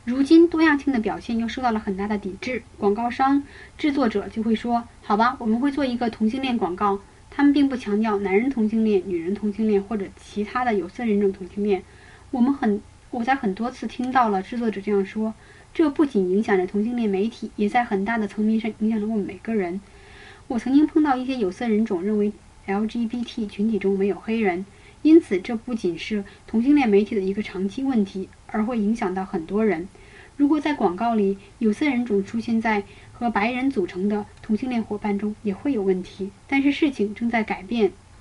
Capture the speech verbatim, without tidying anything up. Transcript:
如今多样性的表现又受到了很大的抵制，广告商、制作者就会说：好吧，我们会做一个同性恋广告。他们并不强调男人同性恋、女人同性恋或者其他的有色人种同性恋。我们很，我在很多次听到了制作者这样说。这不仅影响着同性恋媒体，也在很大的层面上影响着我们每个人。我曾经碰到一些有色人种认为 L G B T 群体中没有黑人，因此这不仅是同性恋媒体的一个长期问题，而会影响到很多人。如果在广告里有色人种出现在和白人组成的同性恋伙伴中，也会有问题。但是事情正在改变，